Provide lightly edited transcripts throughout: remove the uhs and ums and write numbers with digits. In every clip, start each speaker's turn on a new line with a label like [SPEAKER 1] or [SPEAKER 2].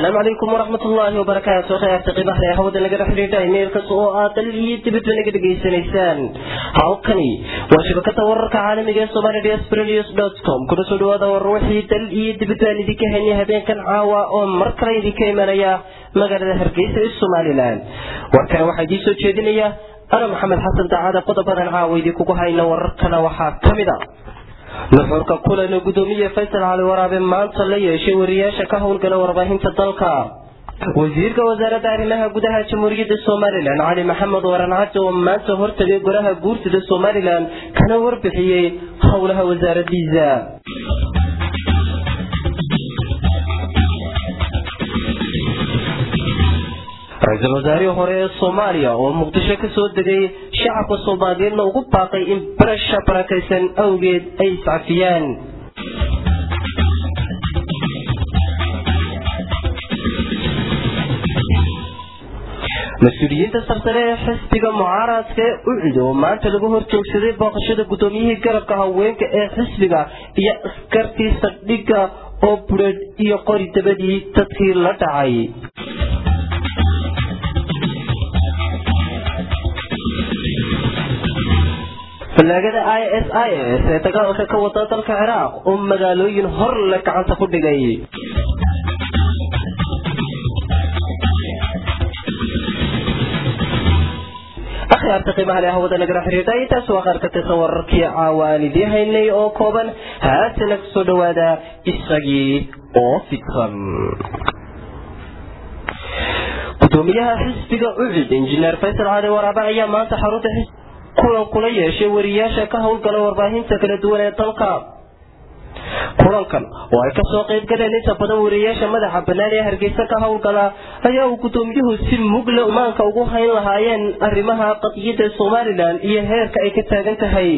[SPEAKER 1] السلام عليكم ورحمة الله وبركاته. خير تقيمة يا حود اللي قد حريتها إميل كسوءات اللي تبت من قد جيس نيسان حوقني وشبكة ورك عالمية سومالي diasporanews.com كل سودوا دور روحي اللي تبت من ذيك هني هبين كان عوا أو مركري ذيك مريا مجال هرقيس السومالي لان وكان واحد يسوي شدنيا أنا محمد حسن تعالى قطبا العاوي ذيك وهاي نوركنا وحاكمدا nuxurka kulana gudoomiye Faysal Ali Waraabe maanta la yeeshay wariyaasha ka howlgala warbaahinta dalka wasiirka wasaaradda arrimaha gudaha Jamhuuriyadda Soomaaliland Ali Maxamed Waran Cabdi oo maanta hortagay golaha guurtida Soomaaliland kana warbixiyay howlaha wasaaraddiisa رئيس الوزراء هوري الصوماليا ومقدشة كسودة شعب الصوماليين ugu baaqay in barasha barakaysan awgeed ay sacfiyaan مسؤوليين سرسلة حسبك معارض كأعد ومعنت له horjoogsaday booqashada gudoomiyihii garabka haweenka ee xisbiga iyo askartii sadhiga oo bureed iyo qori dabadii dadkii la dhacay فلاجة ISIS تجاوز كوطات العراق مجالوين هر لك عن تفضل جاي أخي أرتقي معنا هو ده نجرح ريداي تسوى خارك تصور كي عوالي دي هيني أو كوبن هاتلك صدوادا إسرائي أو فكرا قدوميها حسبك أعد إنجنير فيصل علي ورابع أيام ما تحرط حسب كل yeeshay wariyaasha ka howlgala warbaahinta kala duwan ee dalka kulankan oo ay ka soo qayb galeen inta badan wariyaasha madaxa banaan ee Hargeysa ka howlgala ayaa uu gudoomiyuhu si mugla umaanka ugu hayn lahaayeen arrimaha qadiyada Soomaaliland iyo heerka ay ka taagan tahay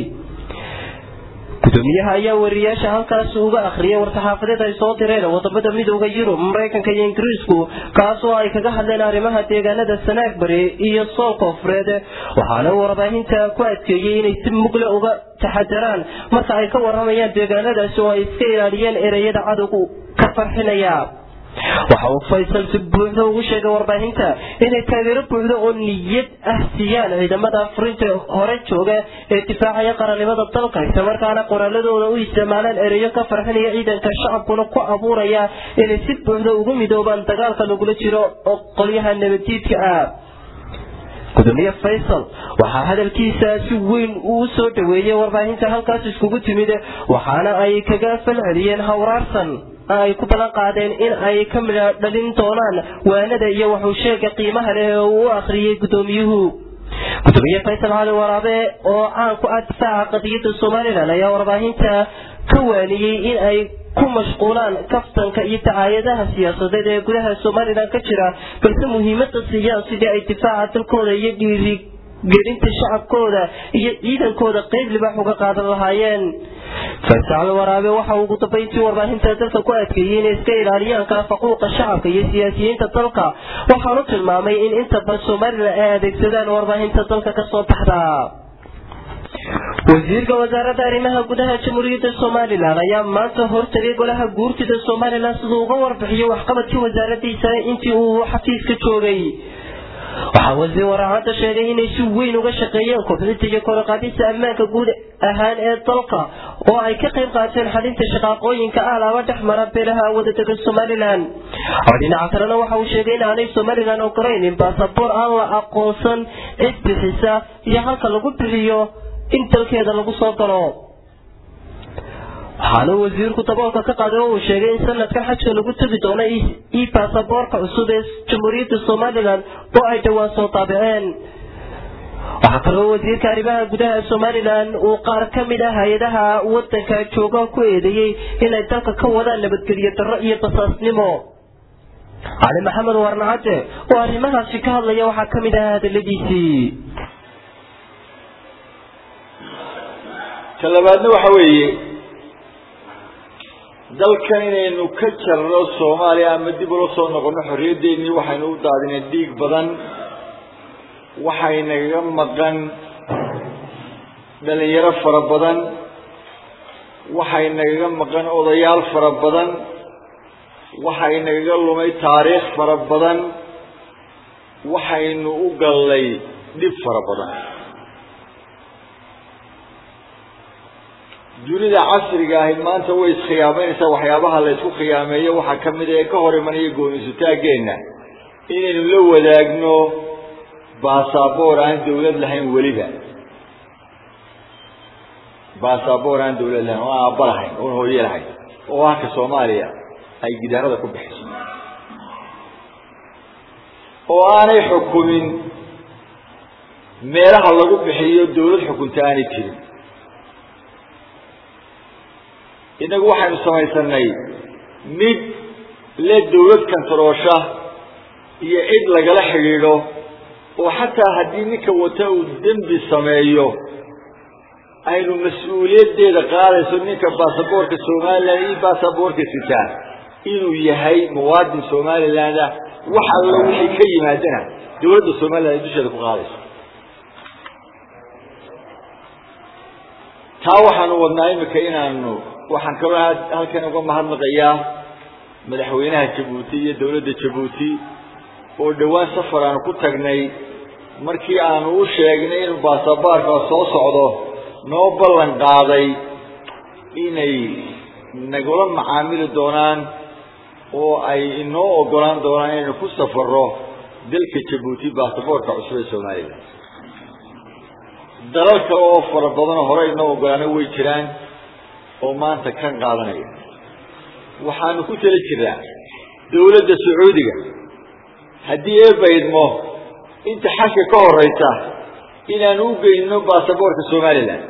[SPEAKER 1] gudoomiyaha ayaa wariyaasha halkaas uga akhriyay war-saxaafadeed ay soo direen wadamada midowga Yurub Mareykanka iyo Ingiriisku kaas oo ay kaga hadleen arrimaha deegaanada Sanaag Bari iyo Sool Koonfureed waxaana warbaahinta ku adkeeyay inay si mugla uga taxadaraan marka ay ka waramayaan deegaanadaas oo ay iska ilaaliyeen ereyada cadowga ka farxinaya waxa uu Faysal si buuxda ugu sheegay warbaahinta inay taageero buuxda oo niyad ah siiyaan ciidamada Afrika hore jooga ee difaacaya qaranimada dalka isla markaana qoraaladooda u isticmaalaan ereyo ka farxinaya ciidanka shacabkuna ku abuuraya inay si buuxda ugu midoobaan dagaalka lagula jiro oo qolyaha nabaddiidka ah gudoomiye Faysal waxa hadalkiisa si weyn uu soo dhaweeyay warbaahinta halkaas iskugu timid waxaana ay kaga falceliyeen hawraarsan ay ku balan qaadeen in ay ka mid dhalin doonaan waanada iyo wuxuu sheegay qiimaha leh oo uu akhriyay gudoomiyuhu gudoomiye Faysal Ali Waraabe oo aan ku adfaa qadiyada Soomaaliland ayaa warbaahinta ka waaniyay in ay ku mashquulaan kaftanka iyo tacaayadaha siyaasadeed ee gudaha Soomaaliland ka jira balse muhiimadda siyaasadda ay difaaca dalkooda iyo gelinta shacabkooda iyo ciidankooda qayb libax uga qaadan lahaayeen Faysal Waraabe waxa uu gudoomiye warbaahinta dalka ku adkeeyay inay iska ilaaliyaan ka faquuqa shacabka iyo siyaasiyiinta dalka waxaanu tilmaamay in inta badan Soomaaliland ay adeegsadaan warbaahinta dalka ka soo baxda wasiirka wasaaradda arrimaha gudaha Jamhuuriyadda Soomaaliland ayaa maanta hortagay golaha guurtida Soomaaliland sidoo uga warbixiyay waxqabadkii wasaaraddiisa intii uu xafiiska joogay waxa wasiir waraacada sheegay inay si weyn uga shaqeeyeen kobcinta iyo kor u qaadista ammaanka guud ahaan ee dalka oo ay ka qayb qaateen xalinta shaqooyinka alaaba dhexmara beelaha wadada Soomaaliland dhinaca kalena waxa uu sheegay in aanay Soomaaliland ogolayn baasaboor aan la aqoonsan cid bixisa iyo halka lagu bixiyo in dalkeeda lagu soo galo waxaana wasiirku daboolka ka qaaday oo uu sheegay in sanadkan xajka lagu tagi doono baasaboorka cusub ee Jamhuuriyadda Soomaaliland oo ay dhawaan soo taabiceen waxa kale oo wasiirka arrimaha gudaha Soomaaliland uu qaar ka mid ah hay'adaha wadanka jooga ku eedeeyay inay dalka ka wadaan nabadgelyo darro iyo basaasnimo Ali Maxamed Waran Cabdi oo arrimahaasi ka hadlaya waxa ka mid ah hadaladiisii
[SPEAKER 2] talabaadna waxa weeye dalkan inaynu ka jarno Soomaaliya ama dib u soo noqono xorriyadeennii waxaynu u daadinay dhiig badan waxaynaga maqan dhalinyaro fara badan waxaynaga maqan odayaal fara badan waxayna iga lumay taariikh fara badan waxaynu u galay dib fara badan dunida casriga ah maanta way iskhiyaameynaysaa waxyaabaha la isku khiyaameeyo waxa kamid ah ka hor imanaya go'aansataageena inaynu la wadaagno baasaboor aan dawlad lahayn waliba baasaboor aan dawlad lahayn oo aan balahayn oo hooyo lahayn oo ah ka Soomaaliya ay gidaarada ku bixiso oo aanay xukumin meelaha lagu bixiyo dawlad xukunta aanay jirin inagu waxaynu samaysanay mid la dawlad kantaroosha iyo cid lagala xiriiro oo xataa haddii ninka wata uu dambi sameeyo aynu mas'uuliyadeeda qaadayso ninka baasaboorka Soomaaliland iyo baasaboorka sita inuu yahay muwaadin Soomaaliland waxa loo wixii ka yimaadana dawladda Soomaaliland dusheeda ku qaadayso taa waxaanu wadnaa imika inaanu waxaan ka halkan uga mahadnaqayaa madaxweynaha Djibouti iyo dawladda Djibouti oo dhawaan safar aan ku tagnay markii aanu u sheegnay in baasaboorka soo socdo noo ballan qaaday inay nagula macaamili doonaan oo ay inoo ogolaan doonaan inaynu ku safarro dalka Djibouti baasaboorka cusub ee Soomaaliland dalalka oo fara badan hore inoo ogolaanay way jiraan oo maanta kan qaadanaya waxaanu ku tali jiraa dawladda Sacuudiga haddii ay baydmo inta xashka ka horeysa inaan u geyno baasaboorka Soomaaliland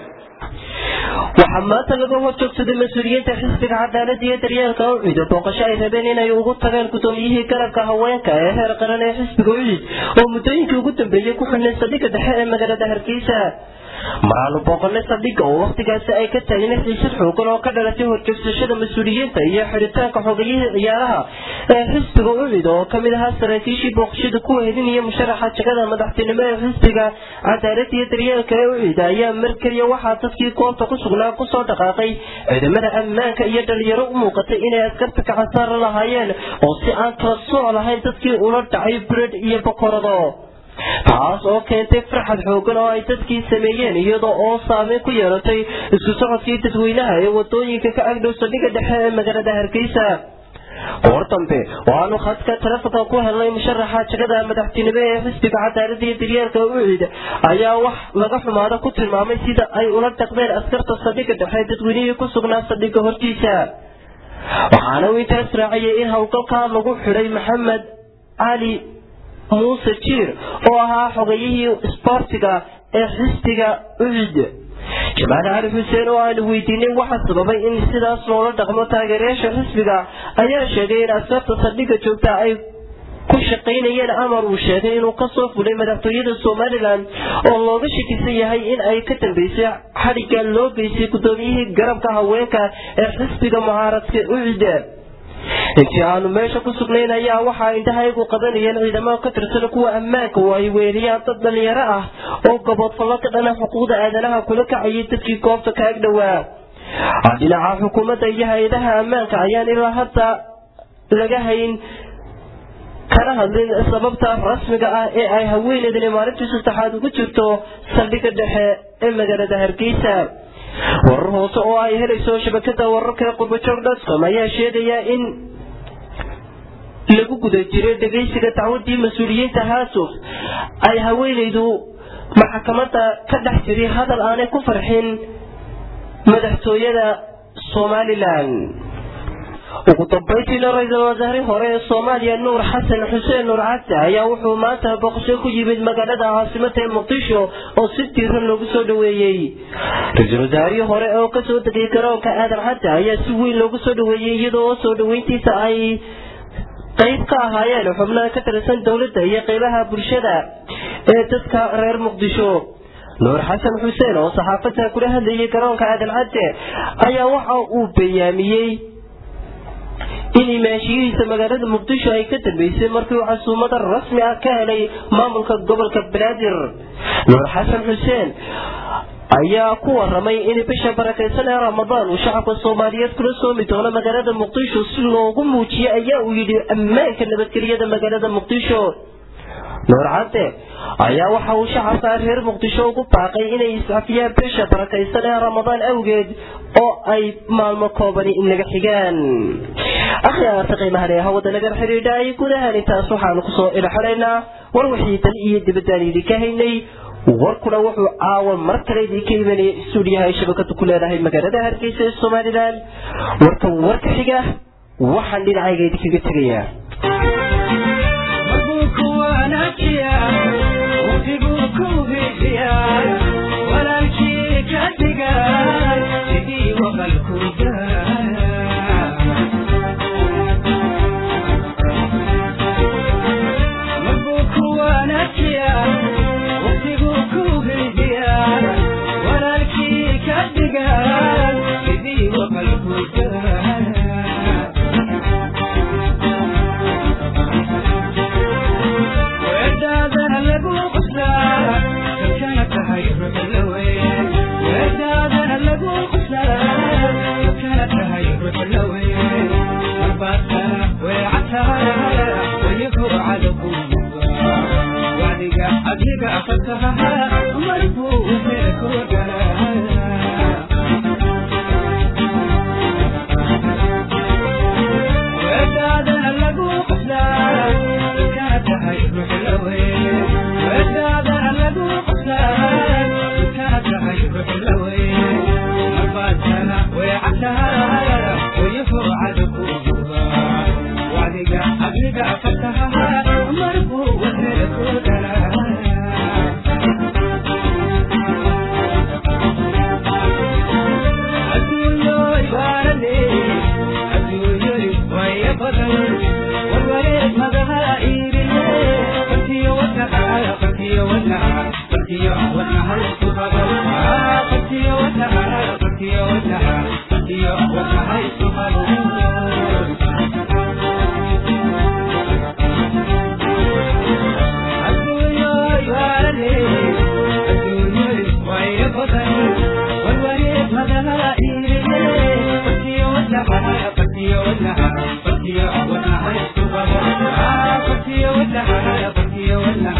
[SPEAKER 1] waxaa maanta laga horjoogsaday mas-uuliyiinta xisbiga cadaaladda iyo daryeelka UCID booqasho ay rabeen inay ugu tagaan gudoomiyihii garabka haweenka ee heer qaran ee xisbiga UCID oo muddooyinkii ugu dambeeyay ku xidhnay saldhigga dhexe ee magaalada Hargeysa maraanu booqanay saldhigga oo waqtigaasi ay ka taagnayd xiisad xoogan oo ka dhalatay horjoogsashada mas-uuliyiinta iyo xiritaanka xogayihii ciyaaraha ee xisbiga UCID oo kamid ahaa saraakiishii booqashada ku wehelinaya musharaxa jagada madaxtinimo ee xisbiga cadaaladda iyo daryeelka ee UCID ayaa markaliya waxaa dadkii goobta ku sugnaa kusoo dhaqaaqay ciidamada ammaanka iyo dhalinyaro u muuqatay inay askarta gacansaar lahaayeen oo si aan kala sooc lahayn dadkii ula dhacay breed iyo bokorado taas oo keentay farxad xoogan oo ay dadkii sameeyeen iyadoo oo saameyn ku yeelatay isku socodkii dadweynaha ee wadooyinka ka agdhow saldhigga dhexe ee magaalada Hargeysa goor dambe waanu khadka taleefanka ku helnay musharaxa jagada madaxtinimo ee xisbiga cadaaladda iyo daryeelka UCID ayaa wax laga xumaado ku tilmaamay sida ay ula dhaqdeen askarta saldhigga dhexe dadweynihii ku sugnaa saldhigga hortiisa waxaana uu intaas raaciyay in howlgalka lagu xidhay Maxamed Ali Muuse Jiir oo ahaa xogayihii isboortiga ee xisbiga UCID Jamaal Cali Xuseen oo aan weydiinay waxa sababay in sidaas loola dhaqmo taageerayaasha xisbiga ayaa sheegay in askarta saldhigga joogta ay ku shaqeynayeen amar uu sheegay inuu ka soo fulay madaxtooyada Soomaaliland oo looga shakisan yahay in ay ka dambeysay xadhigga loo geystay gudoomiyihii garabka haweenka ee xisbiga mucaaradka UCID intii aanu meesha ku sugnayn ayaa waxaa indhahaygu qabanayeen ciidamada ka tirsan kuwa ammaanka oo ay weeriyaan dad dhalinyaro ah oo gaboodfallo ka dhana xuquuqda aadanaha kula kacayay dadkii goobta ka ag dhowaa dhinaca xukuumadda iyo hay-adaha ammaanka ayaan ilaa hadda laga hayn kana hadlin sababta rasmiga ah ee ay haweeneydani maalintii saddexaad ugu jirto saldhigga dhexe ee magaalada Hargeysa warar hoose oo ay helayso shabakada wararka qurbajoog.com ayaa sheegaya in lagu guda jiray dhageysiga dacwadii mas-uuliyiinta Haasuf ay haweeneydu maxkamadda ka dhex jiray hadal aanay ku farxin madaxtooyada Soomaaliland ugu dambeyntiina ra'iisul wasaare hore ee Soomaaliya Nuur Xasan Xuseen Nuur Cadde ayaa wuxuu maanta booqasho ku yimid magaalada caasimadda Muqdisho oo si diiran loogu soo dhaweeyay ra'iisul wasaare hore oo ka soo degay garoonka Aadan Cadde ayaa si weyn loogu soo dhaweeyay iyadoo soo dhaweyntiisa ay qayb ka ahaayeen xubnaha ka tirsan dawladda iyo qaybaha bulshada ee dadka reer Muqdisho Nuur Xasan Xuseen oo saxaafadda kula hadlayay garoonka Aadan Cadde ayaa waxa uu bayaamiyay in imaashiyihiisa magaalada Muqdisho ay ka dambeysay markii uu casuumada rasmi ah ka helay maamulka gobolka Banaadir Nuur Xasan Xuseen ayaa ku waramay in bisha barakeysan ee Ramadaan uu shacabka Soomaaliyeed kula soomi doono magaalada Muqdisho si loogu muujiyo ayaa uu yidhi ammaanka nabadgelyada magaalada Muqdisho Nuur Cadde ayaa waxa uu shacabka reer Muqdisho ugu baaqay inay isafiyaan bisha barakeysan ee Ramadaan awgeed oo ay maalmo kooban in laga xigaan akhyaarta qiimaha leh hawada laga xiriiray gudaha intaas waxaan ku soo ilaaxaynaa war wixii tan iyo dibadaalidi ka haynay warkuna wuxuu caawa mar kale idinka imanayay stuudiyaha shabakadu ku leedahay magaalada Hargeysa ee Soomaaliland warka xiga waxaan dhinacayga idinkaga tegayaa
[SPEAKER 3] What